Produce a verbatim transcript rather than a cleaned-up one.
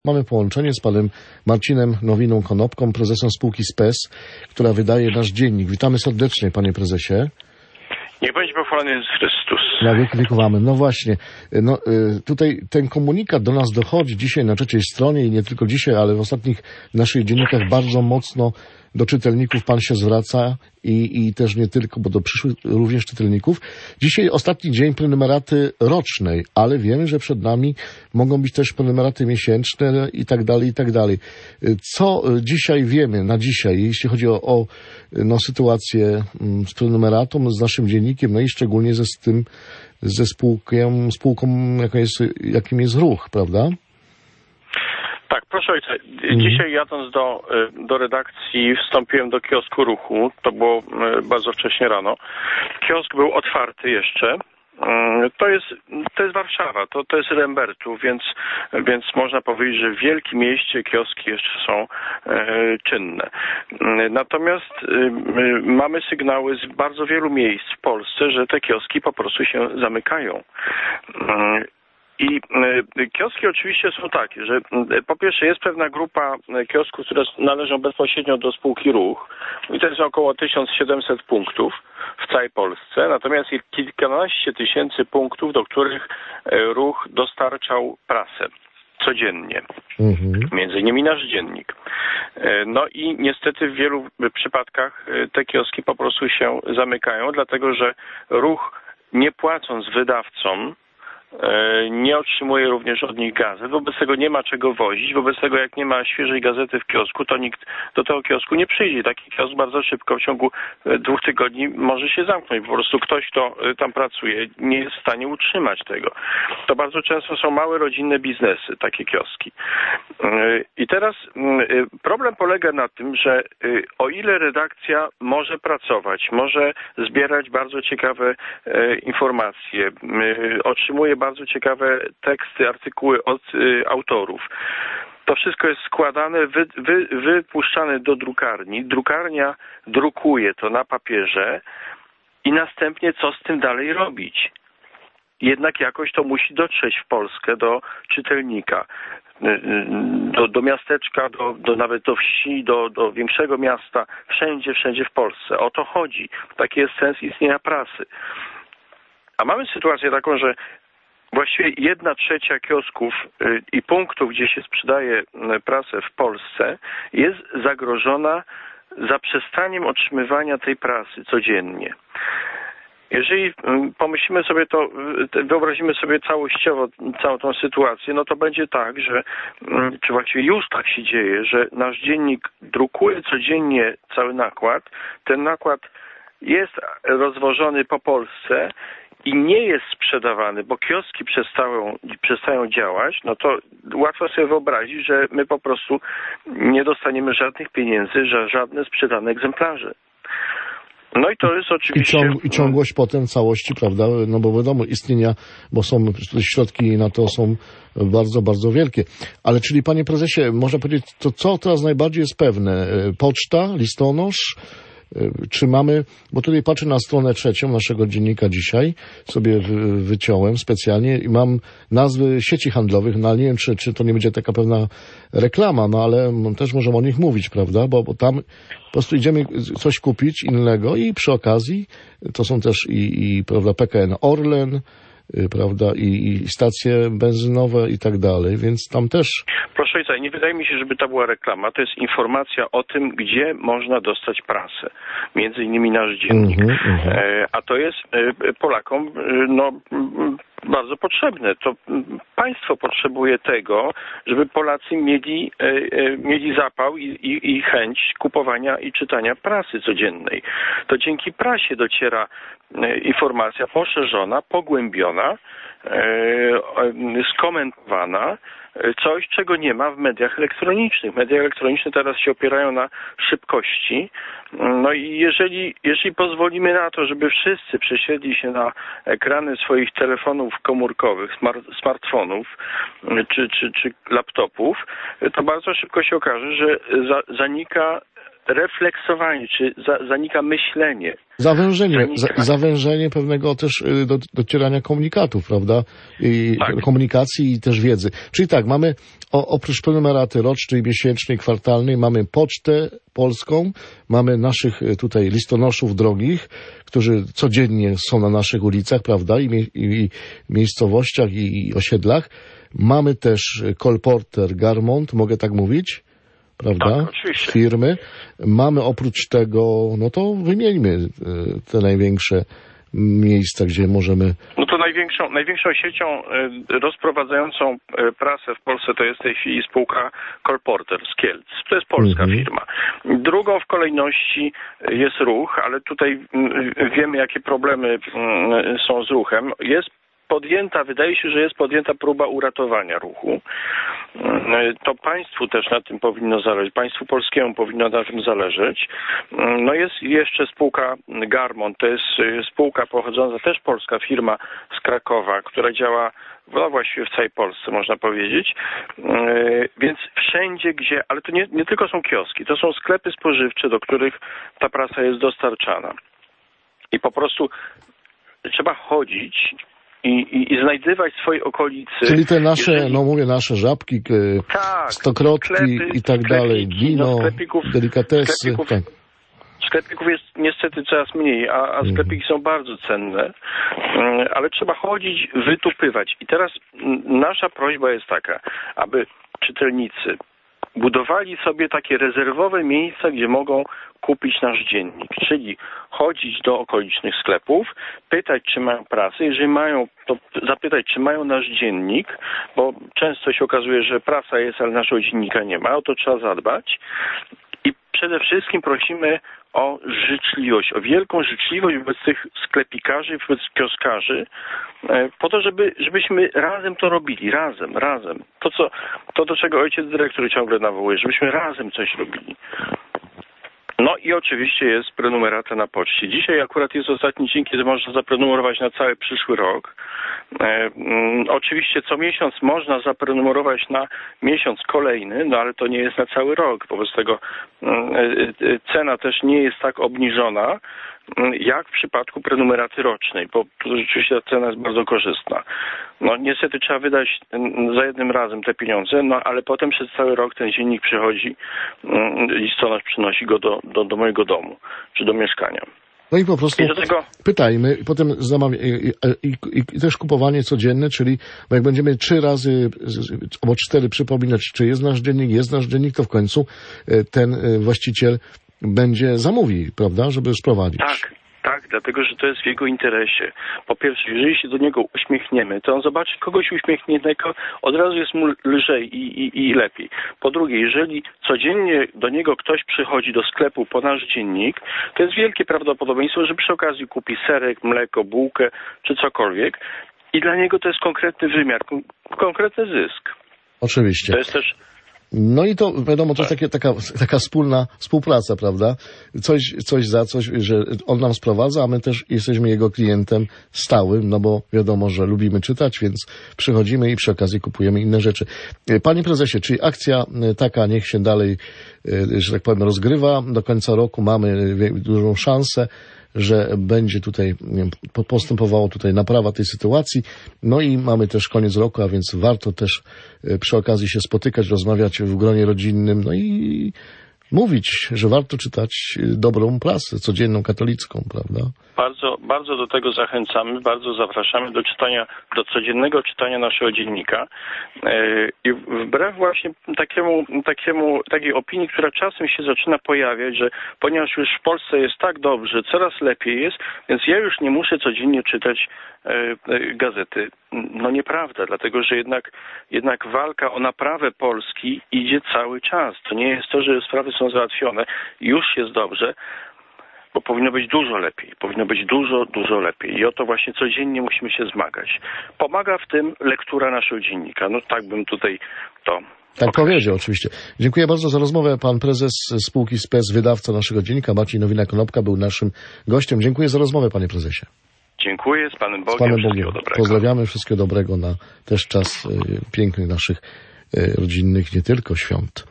Mamy połączenie z panem Marcinem Nowiną-Konopką, prezesem spółki Spes, która wydaje nasz dziennik. Witamy serdecznie, panie prezesie. Niech będzie pochwalony Jezus Chrystus. Na wieki wieków amen. No właśnie, no, tutaj ten komunikat do nas dochodzi dzisiaj na trzeciej stronie i nie tylko dzisiaj, ale w ostatnich naszych dziennikach bardzo mocno do czytelników pan się zwraca i, i też nie tylko, bo do przyszłych również czytelników. Dzisiaj ostatni dzień prenumeraty rocznej, ale wiemy, że przed nami mogą być też prenumeraty miesięczne i tak dalej, i tak dalej. Co dzisiaj wiemy na dzisiaj, jeśli chodzi o, o no, sytuację z prenumeratą, z naszym dziennikiem, no i szczególnie ze z tym, ze spółką, spółką jaką jest, jakim jest ruch, prawda? Tak, proszę ojca, dzisiaj jadąc do, do redakcji wstąpiłem do kiosku Ruchu, to było bardzo wcześnie rano. Kiosk był otwarty jeszcze. To jest, to jest Warszawa, to, to jest Rembertu, więc, więc można powiedzieć, że w wielkim mieście kioski jeszcze są e, czynne. Natomiast e, mamy sygnały z bardzo wielu miejsc w Polsce, że te kioski po prostu się zamykają. E, I kioski oczywiście są takie, że po pierwsze jest pewna grupa kiosków, które należą bezpośrednio do spółki Ruch i to jest około tysiąc siedemset punktów w całej Polsce, natomiast jest kilkanaście tysięcy punktów, do których Ruch dostarczał prasę codziennie, mhm. między innymi nasz dziennik. No i niestety w wielu przypadkach te kioski po prostu się zamykają, dlatego że Ruch, nie płacąc wydawcom, nie otrzymuje również od nich gazet. Wobec tego nie ma czego wozić. Wobec tego jak nie ma świeżej gazety w kiosku, to nikt do tego kiosku nie przyjdzie. Taki kiosk bardzo szybko, w ciągu dwóch tygodni może się zamknąć. Po prostu ktoś, kto tam pracuje, nie jest w stanie utrzymać tego. To bardzo często są małe rodzinne biznesy, takie kioski. I teraz problem polega na tym, że o ile redakcja może pracować, może zbierać bardzo ciekawe informacje, otrzymuje bardzo ciekawe teksty, artykuły od y, autorów. To wszystko jest składane, wy, wy, wypuszczane do drukarni. Drukarnia drukuje to na papierze i następnie co z tym dalej robić? Jednak jakoś to musi dotrzeć w Polskę do czytelnika, do, do miasteczka, do, do, nawet do wsi, do, do większego miasta, wszędzie, wszędzie w Polsce. O to chodzi. Taki jest sens istnienia prasy. A mamy sytuację taką, że właściwie jedna trzecia kiosków i punktów, gdzie się sprzedaje prasę w Polsce, jest zagrożona zaprzestaniem otrzymywania tej prasy codziennie. Jeżeli pomyślimy sobie to, wyobrazimy sobie całościowo całą tą sytuację, no to będzie tak, że, czy właściwie już tak się dzieje, że nasz dziennik drukuje codziennie cały nakład, ten nakład jest rozwożony po Polsce i nie jest sprzedawany, bo kioski przestają, przestają działać, no to łatwo sobie wyobrazić, że my po prostu nie dostaniemy żadnych pieniędzy za żadne sprzedane egzemplarze. No i to jest oczywiście... I, ciąg, i ciągłość potem całości, prawda? No bo wiadomo, istnienia, bo są środki na to są bardzo, bardzo wielkie. Ale czyli, panie prezesie, można powiedzieć, to co teraz najbardziej jest pewne? Poczta, listonosz? Czy mamy, bo tutaj patrzę na stronę trzecią naszego dziennika dzisiaj, sobie wyciąłem specjalnie i mam nazwy sieci handlowych, no ale nie wiem, czy, czy to nie będzie taka pewna reklama, no ale też możemy o nich mówić, prawda, bo, bo tam po prostu idziemy coś kupić innego i przy okazji to są też i, i prawda, P K N Orlen, prawda, i, i stacje benzynowe i tak dalej, więc tam też... Proszę ojca, nie wydaje mi się, żeby to była reklama, to jest informacja o tym, gdzie można dostać prasę, między innymi nasz dziennik, mm-hmm, mm-hmm. a to jest Polakom no, bardzo potrzebne. To państwo potrzebuje tego, żeby Polacy mieli, mieli zapał i, i, i chęć kupowania i czytania prasy codziennej. To dzięki prasie dociera informacja poszerzona, pogłębiona, skomentowana, coś, czego nie ma w mediach elektronicznych. Media elektroniczne teraz się opierają na szybkości. No i jeżeli, jeżeli pozwolimy na to, żeby wszyscy przesiedli się na ekrany swoich telefonów komórkowych, smart, smartfonów czy, czy, czy laptopów, to bardzo szybko się okaże, że za, zanika refleksowanie, czy za, zanika myślenie. Zawężenie, Zanika. za, zawężenie pewnego też do, docierania komunikatów, prawda? I Tak. komunikacji i też wiedzy. Czyli tak, mamy o, oprócz prenumeraty rocznej, miesięcznej, kwartalnej, mamy pocztę polską, mamy naszych tutaj listonoszów drogich, którzy codziennie są na naszych ulicach, prawda? I, mie, i miejscowościach i, i osiedlach. Mamy też kolporter Garmont, mogę tak mówić? Prawda? Tak, oczywiście. Firmy. Mamy oprócz tego, no to wymieńmy te największe miejsca, gdzie możemy... No to największą, największą siecią rozprowadzającą prasę w Polsce to jest w tej chwili spółka Kolporter z Kielc. To jest polska Mhm. firma. Drugą w kolejności jest Ruch, ale tutaj wiemy, jakie problemy są z Ruchem. Jest podjęta, wydaje się, że jest podjęta próba uratowania Ruchu. To państwu też na tym powinno zależeć, państwu polskiemu powinno na tym zależeć. No jest jeszcze spółka Garmont, to jest spółka pochodząca, też polska firma z Krakowa, która działa no właściwie w całej Polsce, można powiedzieć. Więc wszędzie, gdzie, ale to nie, nie tylko są kioski, to są sklepy spożywcze, do których ta prasa jest dostarczana. I po prostu trzeba chodzić I, i, i znajdywać w swojej okolicy. Czyli te nasze, jeżeli... no mówię, nasze żabki, tak, stokrotki sklepy, i tak dalej, wino, no sklepików, delikatesy. Sklepików, tak. sklepików jest niestety coraz mniej, a, a sklepiki są bardzo cenne, ale trzeba chodzić, wytupywać. I teraz nasza prośba jest taka, aby czytelnicy budowali sobie takie rezerwowe miejsca, gdzie mogą kupić nasz dziennik, czyli chodzić do okolicznych sklepów, pytać, czy mają prasę, jeżeli mają, to zapytać, czy mają nasz dziennik, bo często się okazuje, że prasa jest, ale naszego dziennika nie ma, o to trzeba zadbać. I przede wszystkim prosimy o życzliwość, o wielką życzliwość wobec tych sklepikarzy, wobec kioskarzy, po to, żeby, żebyśmy razem to robili, razem, razem. To, co, to, do czego ojciec dyrektor ciągle nawołuje, żebyśmy razem coś robili. No i oczywiście jest prenumerata na poczcie. Dzisiaj akurat jest ostatni dzień, kiedy można zaprenumerować na cały przyszły rok. E, mm, oczywiście co miesiąc można zaprenumerować na miesiąc kolejny, no ale to nie jest na cały rok. Wobec tego e, e, cena też nie jest tak obniżona, jak w przypadku prenumeraty rocznej, bo tu rzeczywiście ta cena jest bardzo korzystna. No niestety trzeba wydać za jednym razem te pieniądze, no ale potem przez cały rok ten dziennik przychodzi, listonosz przynosi go do, do, do mojego domu, czy do mieszkania. No i po prostu I do tego... pytajmy, i potem zamawia, i, i, i, i też kupowanie codzienne, czyli bo jak będziemy trzy razy albo cztery przypominać, czy jest nasz dziennik, jest nasz dziennik, to w końcu ten właściciel będzie zamówi, prawda, żeby sprowadzić. Tak. Tak, dlatego, że to jest w jego interesie. Po pierwsze, jeżeli się do niego uśmiechniemy, to on zobaczy kogoś uśmiechniętego, od razu jest mu lżej i, i, i lepiej. Po drugie, jeżeli codziennie do niego ktoś przychodzi do sklepu po nasz dziennik, to jest wielkie prawdopodobieństwo, że przy okazji kupi serek, mleko, bułkę czy cokolwiek i dla niego to jest konkretny wymiar, konkretny zysk. Oczywiście. To jest też... No i to wiadomo, to jest takie, taka, taka wspólna współpraca, prawda? Coś, coś za coś, że on nam sprowadza, a my też jesteśmy jego klientem stałym, no bo wiadomo, że lubimy czytać, więc przychodzimy i przy okazji kupujemy inne rzeczy. Panie prezesie, czyli akcja taka niech się dalej, że tak powiem, rozgrywa. Do końca roku mamy dużą szansę, że będzie tutaj postępowało tutaj naprawa tej sytuacji. No i mamy też koniec roku, a więc warto też przy okazji się spotykać, rozmawiać w gronie rodzinnym, no i mówić, że warto czytać dobrą prasę, codzienną katolicką, prawda? Bardzo, bardzo do tego zachęcamy, bardzo zapraszamy do czytania, do codziennego czytania naszego dziennika. I wbrew właśnie takiemu, takiemu, takiej opinii, która czasem się zaczyna pojawiać, że ponieważ już w Polsce jest tak dobrze, coraz lepiej jest, więc ja już nie muszę codziennie czytać gazety. No nieprawda, dlatego że jednak, jednak walka o naprawę Polski idzie cały czas. To nie jest to, że sprawy są załatwione, już jest dobrze, bo powinno być dużo lepiej. Powinno być dużo, dużo lepiej. I o to właśnie codziennie musimy się zmagać. Pomaga w tym lektura naszego dziennika. No tak bym tutaj to... Tak określił. powiedział, oczywiście. Dziękuję bardzo za rozmowę. Pan prezes spółki Spes, wydawca naszego dziennika, Maciej Nowina-Konopka, był naszym gościem. Dziękuję za rozmowę, panie prezesie. Dziękuję, z Panem Bogiem. Z Panem Wszystkiego Bogiem. dobrego. Pozdrawiamy, wszystkiego dobrego na też czas y, pięknych naszych y, rodzinnych, nie tylko świąt.